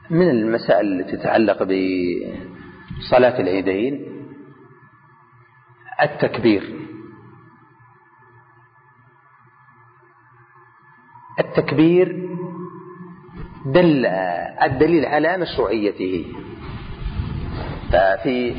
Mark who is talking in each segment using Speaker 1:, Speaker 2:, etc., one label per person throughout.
Speaker 1: من المسائل التي تتعلق بصلاة العيدين التكبير دل الدليل على مشروعيته. ففي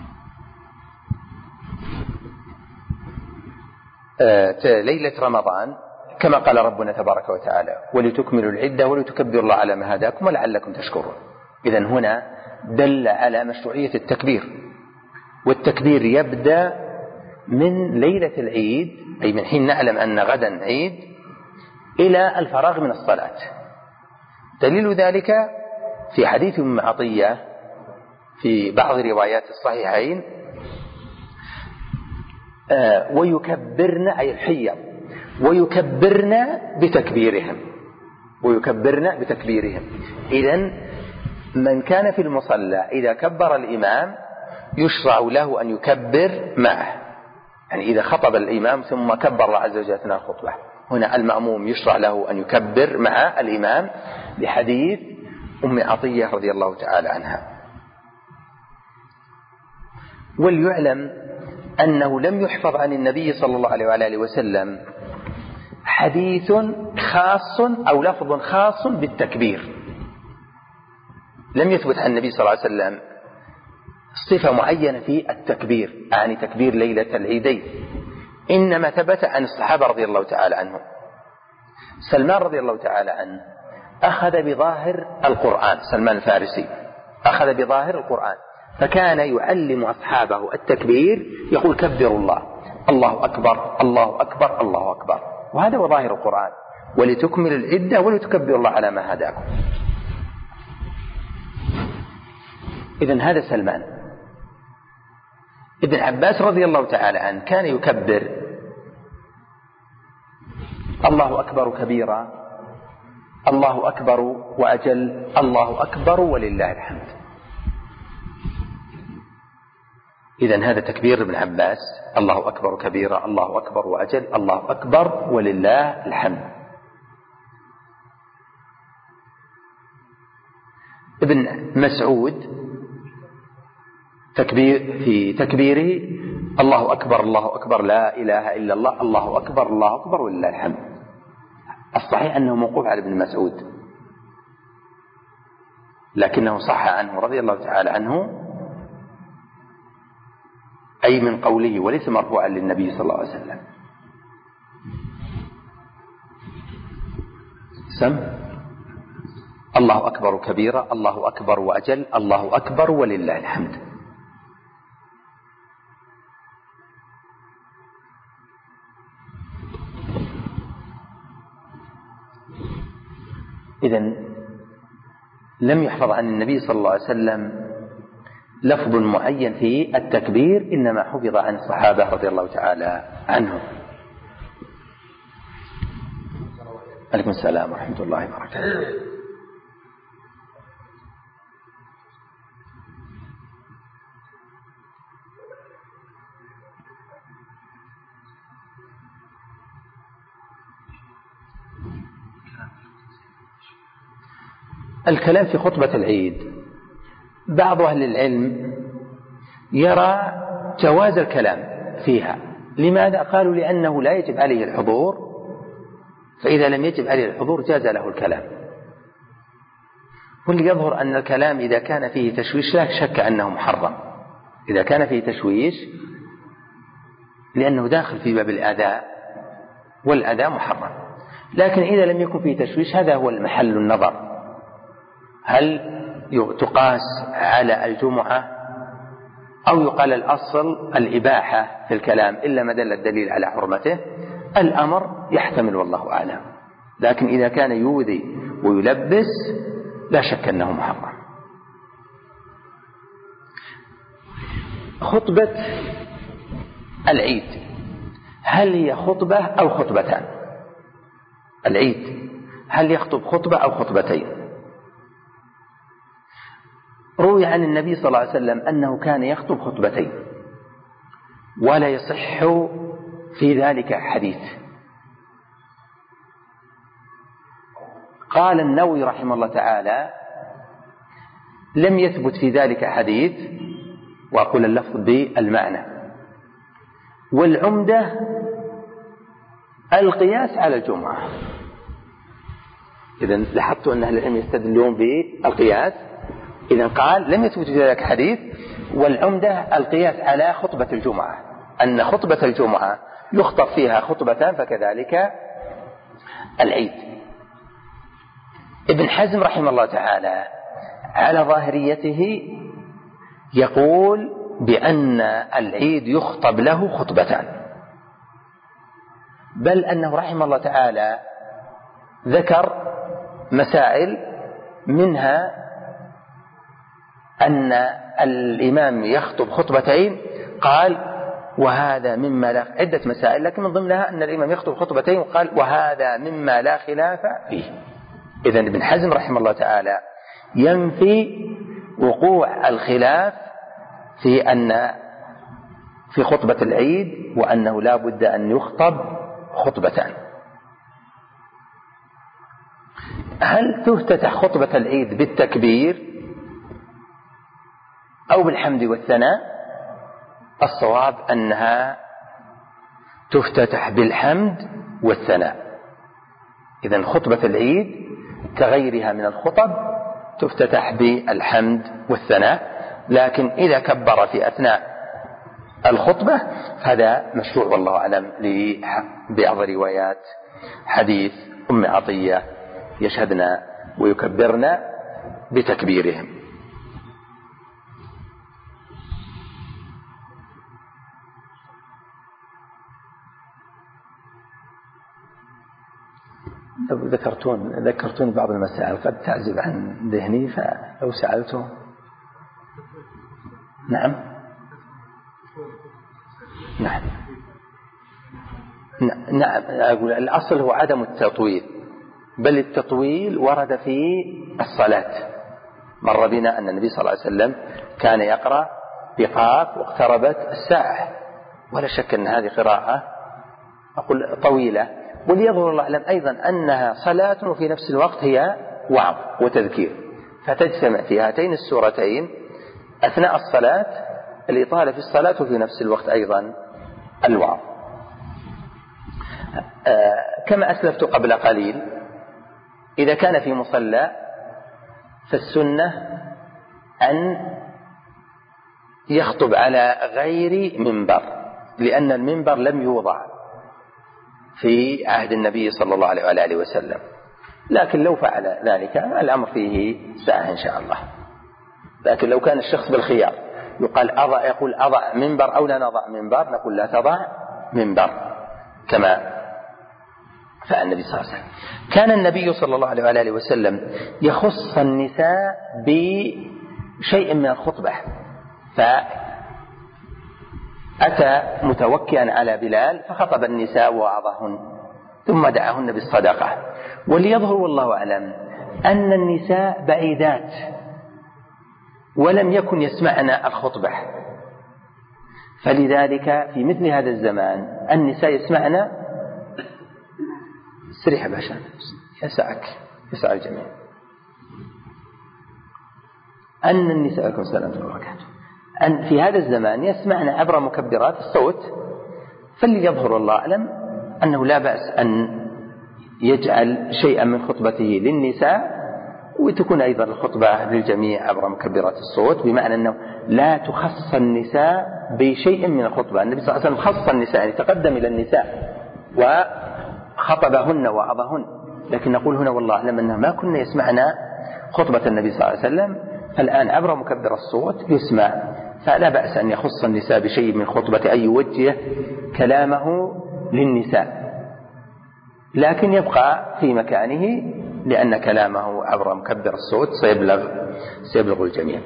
Speaker 1: ليلة رمضان كما قال ربنا تبارك وتعالى: ولتكملوا العدة ولتكبروا الله على ما هداكم ولعلكم تشكرون. إذن هنا دل على مشروعية التكبير، والتكبير يبدأ من ليلة العيد، أي من حين نعلم أن غدا عيد، إلى الفراغ من الصلاة. دليل ذلك في حديث أم عطية في بعض روايات الصحيحين: ويكبرن، أي الحية، ويكبرن بتكبيرهم. إذن من كان في المصلى إذا كبر الإمام يشرع له أن يكبر معه، يعني إذا خطب الإمام ثم كبر الله عز وجل أثناء الخطبة، هنا المأموم يشرع له أن يكبر مع الإمام، لحديث أم عطية رضي الله تعالى عنها. وليعلم أنه لم يحفظ عن النبي صلى الله عليه وآله وسلم حديث خاص أو لفظ خاص بالتكبير. لم يثبت عن النبي صلى الله عليه وسلم صفة معينة في التكبير، يعني تكبير ليلة العيدين، إنما ثبت عن الصحابة رضي الله تعالى عنهم. سلمان رضي الله تعالى عنه أخذ بظاهر القرآن، سلمان الفارسي أخذ بظاهر القرآن، فكان يعلم أصحابه التكبير، يقول: كبروا الله، الله أكبر الله أكبر الله أكبر، وهذا هو ظاهر القرآن: ولتكمل العدة ولتكبروا الله على ما هداكم. إذن هذا سلمان. ابن عباس رضي الله تعالى عنه كان يكبر: الله أكبر كبيرا، الله أكبر وأجل، الله أكبر ولله الحمد. إذن هذا تكبير ابن عباس: الله أكبر كبيرا، الله أكبر وأجل، الله أكبر ولله الحمد. ابن مسعود في تكبيره: الله أكبر الله أكبر لا إله إلا الله، الله أكبر الله أكبر ولله الحمد. الصحيح أنه موقوف على ابن مسعود، لكنه صح عنه رضي الله تعالى عنه، أي من قوله، وليس مرفوعا للنبي صلى الله عليه وسلم. الله أكبر كبيرا، الله أكبر وأجل، الله أكبر ولله الحمد. إذن لم يحفظ عن النبي صلى الله عليه وسلم لفظ معين في التكبير، إنما حفظ عن الصحابة رضي الله تعالى عنهم. عليكم السلام ورحمة الله وبركاته. الكلام في خطبة العيد، بعض أهل العلم يرى جواز الكلام فيها. لماذا؟ قالوا: لأنه لا يجب عليه الحضور، فإذا لم يجب عليه الحضور جاز له الكلام. واللي يظهر أن الكلام إذا كان فيه تشويش لا شك أنه محرم، إذا كان فيه تشويش، لأنه داخل في باب الأداء، والأداء محرم. لكن إذا لم يكن فيه تشويش، هذا هو المحل النظر: هل تقاس على الجمعة أو يقال الأصل الإباحة في الكلام إلا ما دل الدليل على حرمته؟ الأمر يحتمل والله أعلم. لكن إذا كان يؤذي ويلبس لا شك أنه محرم. خطبة العيد هل هي خطبة أو خطبتان؟ العيد هل يخطب خطبة أو خطبتين؟ روي عن النبي صلى الله عليه وسلم أنه كان يخطب خطبتين، ولا يصح في ذلك حديث. قال النووي رحمه الله تعالى: لم يثبت في ذلك حديث، وأقول اللفظ بالمعنى. والعمدة القياس على الجمعة. إذن لاحظتوا أن أهل العلم يستدلون بالقياس. إذن قال لم يثبت في ذلك حديث، والعمدة القياس على خطبة الجمعة، أن خطبة الجمعة يخطب فيها خطبتان، فكذلك العيد. ابن حزم رحمه الله تعالى على ظاهريته يقول بأن العيد يخطب له خطبتان، بل أنه رحمه الله تعالى ذكر مسائل، منها أن الإمام يخطب خطبتين، قال وهذا مما لا، عدة مسائل لكن من ضمنها أن الإمام يخطب خطبتين، وقال وهذا مما لا خلاف فيه. إذن ابن حزم رحمه الله تعالى ينفي وقوع الخلاف في خطبة العيد، وأنه لا بد أن يخطب خطبتان. هل تفتتح خطبة العيد بالتكبير أو بالحمد والثناء؟ الصواب أنها تفتتح بالحمد والثناء. إذن خطبة العيد كغيرها من الخطب تفتتح بالحمد والثناء، لكن إذا كبر في أثناء الخطبة هذا مشروع والله أعلم لبعض روايات حديث أم عطية يشهدنا ويكبرنا بتكبيرهم. لو ذكرتون بعض المسائل قد تعزب عن ذهني، فلو سألته. نعم أقول الأصل هو عدم التطويل، بل التطويل ورد في الصلاة. مر بنا أن النبي صلى الله عليه وسلم كان يقرأ بقاف واقتربت الساعة، ولا شك أن هذه قراءة أقول طويلة، وليظهر الله أعلم أيضا أنها صلاة وفي نفس الوقت هي وعظ وتذكير، فتجتمع في هاتين السورتين أثناء الصلاة الإطالة في الصلاة وفي نفس الوقت أيضا الوعظ. كما أسلفت قبل قليل، إذا كان في مصلى فالسنة أن يخطب على غير منبر، لأن المنبر لم يوضع في عهد النبي صلى الله عليه وآله وسلم، لكن لو فعل ذلك الأمر فيه ساعة إن شاء الله. لكن لو كان الشخص بالخيار يقول أضع منبر أو لا نضع منبر، نقول لا تضع منبر كما فعل النبي صلى الله عليه وسلم. كان النبي صلى الله عليه وآله وسلم يخص النساء بشيء من الخطبة، فأتى متوكئا على بلال فخطب النساء ووعظهن ثم دعاهن بالصدقة. وليظهر والله أعلم أن النساء بعيدات ولم يكن يسمعن الخطبة، فلذلك في مثل هذا الزمان النساء يسمعن استريح باشا يسعى الجميع أن النساء لكم سلام وبركاته أن في هذا الزمان يسمعن عبر مكبرات الصوت، فليظهر الله أعلم أنه لا بأس أن يجعل شيئا من خطبته للنساء وتكون أيضا الخطبة للجميع عبر مكبرات الصوت، بمعنى أنه لا تخص النساء بشيء من الخطبة. النبي صلى الله عليه وسلم خص النساء، يعني تقدم إلى النساء وخطبهن وعظهن، لكن نقول هنا والله أعلم أنه ما كنا يسمعنا خطبة النبي صلى الله عليه وسلم، فالآن عبر مكبر الصوت يسمع، فلا بأس أن يخص النساء بشيء من خطبة أي يوجه كلامه للنساء، لكن يبقى في مكانه لأن كلامه عبر مكبر الصوت سيبلغ الجميع.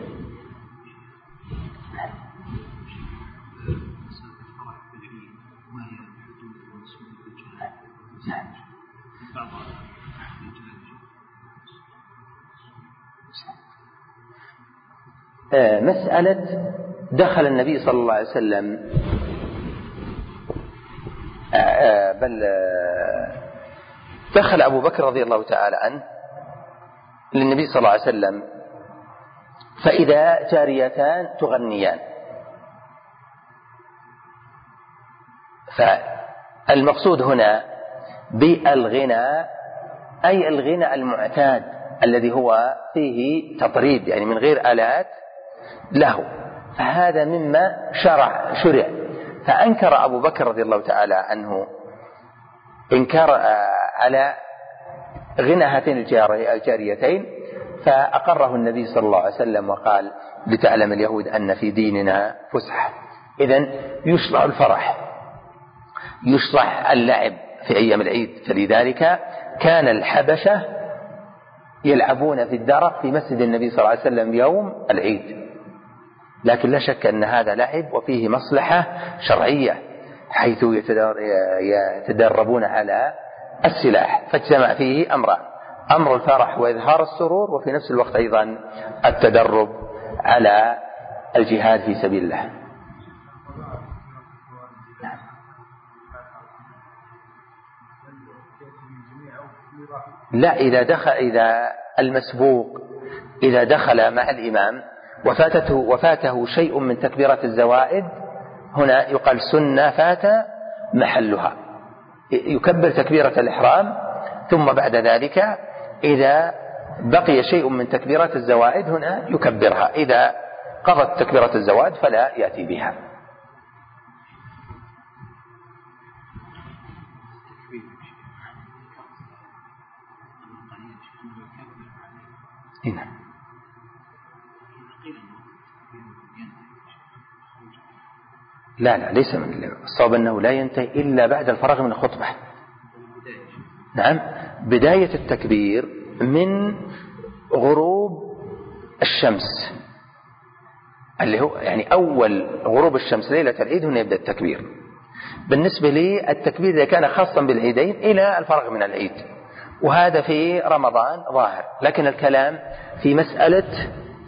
Speaker 1: مسألة دخل النبي صلى الله عليه وسلم دخل أبو بكر رضي الله تعالى عنه للنبي صلى الله عليه وسلم فإذا جاريتان تغنيان. فالمقصود هنا بالغنى أي الغنى المعتاد الذي هو فيه تطريب، يعني من غير آلات له، فهذا مما شرع. فأنكر أبو بكر رضي الله تعالى عنه إنكار على غنى هاتين الجاريتين، فأقره النبي صلى الله عليه وسلم وقال: لتعلم اليهود أن في ديننا فسحة. إذن يشرع الفرح، يشرع اللعب في أيام العيد. فلذلك كان الحبشة يلعبون في الدرق في مسجد النبي صلى الله عليه وسلم يوم العيد، لكن لا شك أن هذا لعب وفيه مصلحة شرعية، حيث يتدربون على السلاح، فاجتمع فيه أمران: أمر الفرح وإظهار السرور، وفي نفس الوقت أيضا التدرب على الجهاد في سبيل الله. لا، إذا المسبوق إذا دخل مع الإمام وفاته شيء من تكبيرات الزوائد، هنا يقال سنة فات محلها، يكبر تكبيرة الإحرام، ثم بعد ذلك إذا بقي شيء من تكبيرات الزوائد هنا يكبرها، إذا قضت تكبيرة الزوائد فلا يأتي بها. هنا لا ليس من الصواب أنه لا ينتهي إلا بعد الفراغ من الخطبة. نعم، بداية التكبير من غروب الشمس، اللي هو يعني أول غروب الشمس ليلة العيد هنا يبدأ التكبير. بالنسبة لي التكبير إذا كان خاصا بالعيدين إلى الفراغ من العيد، وهذا في رمضان ظاهر. لكن الكلام في مسألة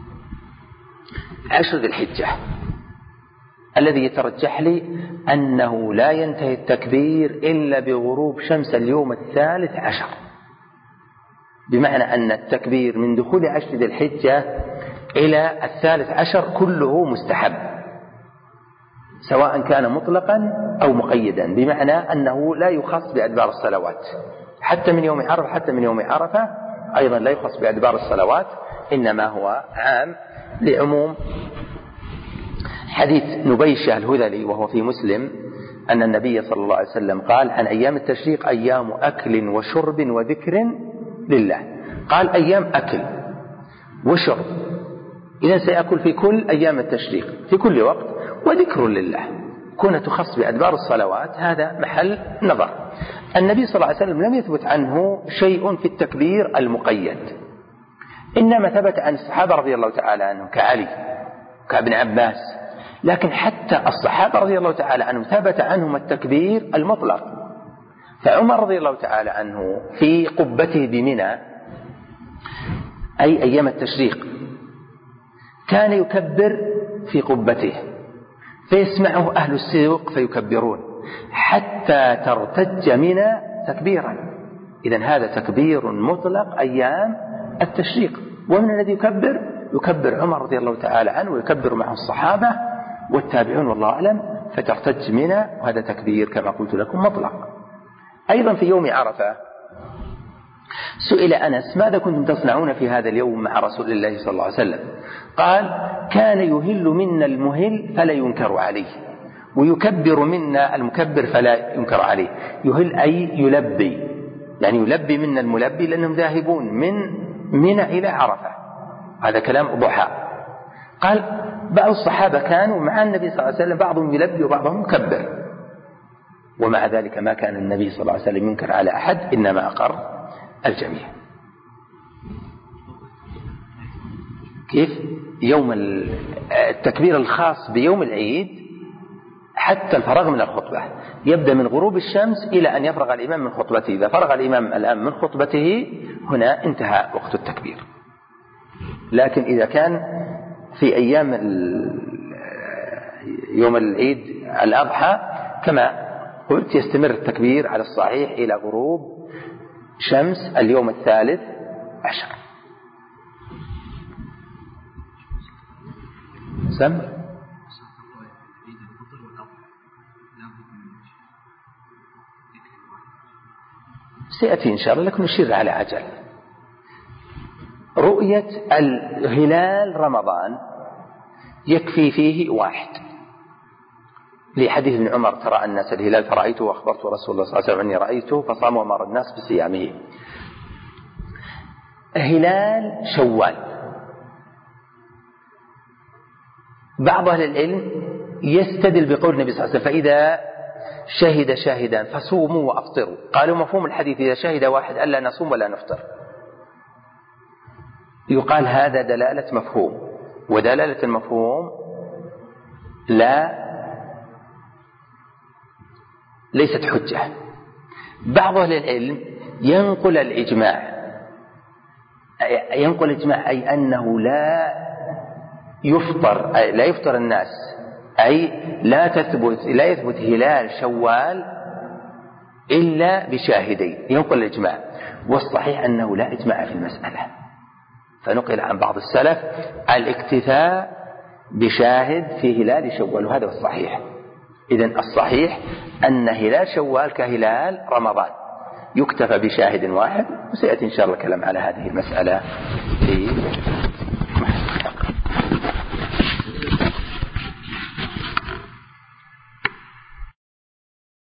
Speaker 1: 10 ذي الحجة الذي يترجح لي أنه لا ينتهي التكبير إلا بغروب شمس اليوم 13، بمعنى أن التكبير من دخول 10 ذي الحجة إلى 13 كله مستحب، سواء كان مطلقا أو مقيدا، بمعنى أنه لا يخص بأدبار الصلوات، حتى من يوم عرفة أيضا لا يخص بأدبار الصلوات، إنما هو عام لعموم حديث نبيشة الهذلي وهو في مسلم أن النبي صلى الله عليه وسلم قال عن أيام التشريق: أيام أكل وشرب وذكر لله. قال أيام أكل وشرب، إذن سيأكل في كل أيام التشريق في كل وقت، وذكر لله. كونها تخص بأدبار الصلوات هذا محل نظر. النبي صلى الله عليه وسلم لم يثبت عنه شيء في التكبير المقيد، إنما ثبت عن الصحابة رضي الله تعالى عنهم كعلي كابن عباس، لكن حتى الصحابة رضي الله تعالى عنهم ثبت عنهم التكبير المطلق. فعمر رضي الله تعالى عنه في قبته بمنى أي أيام التشريق كان يكبر في قبته، فيسمعه أهل السوق فيكبرون حتى ترتج منى تكبيرا. إذن هذا تكبير مطلق أيام التشريق. ومن الذي يكبر عمر رضي الله تعالى عنه، ويكبر معه الصحابة والتابعون والله أعلم، فترتج منى، وهذا تكبير كما قلت لكم مطلق. أيضا في يوم عرفة سئل أنس: ماذا كنتم تصنعون في هذا اليوم مع رسول الله صلى الله عليه وسلم؟ قال: كان يهل منا المهل فلا ينكر عليه، ويكبر منا المكبر فلا ينكر عليه. يهل أي يلبي، يعني يلبي منا الملبي، لأنهم ذاهبون من منى إلى عرفة. هذا كلام ضحى. قال: بعض الصحابة كانوا مع النبي صلى الله عليه وسلم بعضهم يلبي وبعضهم يكبر، ومع ذلك ما كان النبي صلى الله عليه وسلم ينكر على أحد، إنما أقر الجميع. كيف؟ يوم التكبير الخاص بيوم العيد حتى الفراغ من الخطبة يبدأ من غروب الشمس إلى أن يفرغ الإمام من خطبته. إذا فرغ الإمام الآن من خطبته هنا انتهى وقت التكبير. لكن إذا كان في أيام يوم العيد الأضحى كما قلت يستمر التكبير على الصحيح إلى غروب شمس اليوم 13. سم سيأتي إن شاء الله، لكن نشير على عجل. رؤية الهلال رمضان يكفي فيه واحد، لحديث ابن عمر: ترى الناس الهلال فرأيته وأخبرت رسول الله صلى الله عليه وسلم أني رأيته فصام وأمر الناس بصيامه. هلال شوال، بعض أهل العلم يستدل بقول النبي صلى الله عليه وسلم: فإذا شهد شاهدان فصوموا وأفطروا. قالوا مفهوم الحديث إذا شهد واحد ألا نصوم ولا نفطر. يقال هذا دلالة مفهوم، ودلالة المفهوم ليست حجة. بعض أهل العلم ينقل الإجماع، أي أنه لا يفطر الناس، أي لا يثبت هلال شوال إلا بشاهدين، ينقل الإجماع. والصحيح أنه لا إجماع في المسألة، فنقل عن بعض السلف الاكتفاء بشاهد في هلال شوال، وهذا الصحيح. إذن الصحيح أن هلال شوال كهلال رمضان يكتفى بشاهد واحد، وسيأتي إن شاء الله كلام على هذه المسألة في